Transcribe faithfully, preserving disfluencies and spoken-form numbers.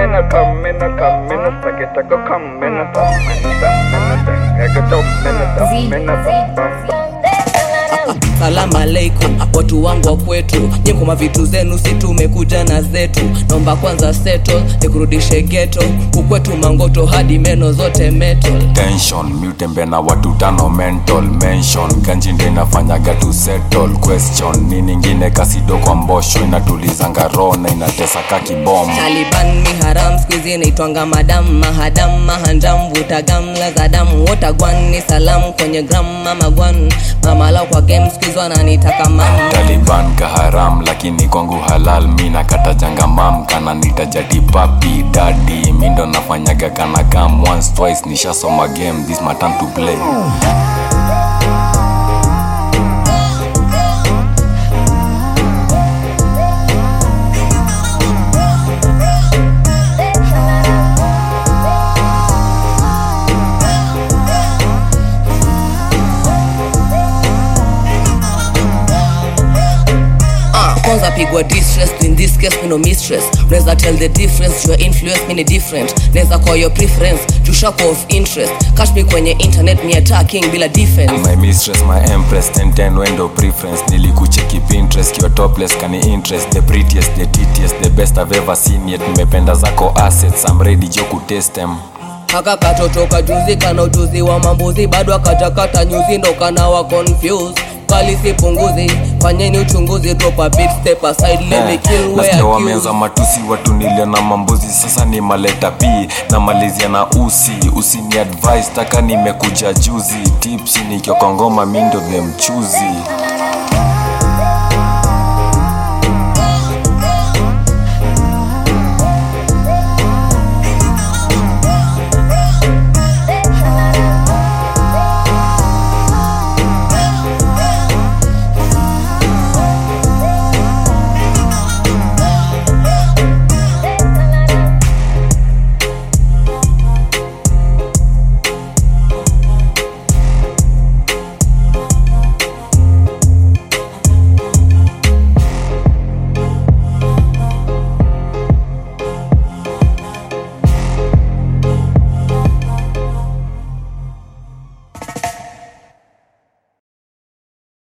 in a come in a come in a second to go come in a thumb in a thumb in a thumb. I got dumb in a thumb in a thumb. Salamu alaikum, watu wangu wa kwetu. Nyinyi kwa vitu zenu si tumekuja na zetu. Naomba kwanza settle, nikurudishe ghetto. Kukwetu mangoto hadi meno zote metal. Tension, miutembe na watu tano mental mention. Ganji ndio inafanyaga tu settle question. Ni nyingine kasido kwa mbosho inatulizanga roho na inatesa kaki bomb. Taliban mi haram squeeze inaitwanga madam mahadam mahanjam vutagamla za damu wotagwan ni salamu kwenye gram mama gwan mama lao kwa game squeeze wananitaka mama. Taliban ka haram lakini kwangu halal mina kata janga mam kana nitajati papi daddy mindo nafanyaga kana come once twice nishasoma game this my time to play. Kwanza pigwa distress, in this case me no mistress. Unaweza tell the difference, your influence me ni different. Neza call your preference, tushako of interest. Catch me kwenye internet, me attacking bila defense. My mistress, my empress, ten ten window preference. Nilikucheki Pinterest, your topless kani interest. The prettiest, the titiest, the best I've ever seen yet. Nimependa zako assets, I'm ready jo kutest them. Haka katoto kajuzi kana ujuzi wa mambuzi. Bado akatakata nyuzi ndo kana wa confused. Kali sipunguzi, fanyeni uchunguzi. Drop a bit, step aside, let me kill where I wameza matusi watu niliona mambuzi. Sasa ni maleta pi na malizia na usi. Usi ni advice, taka nimekuja juzi. Tipsi nikiwa kwa ngoma mindo the mchuzi.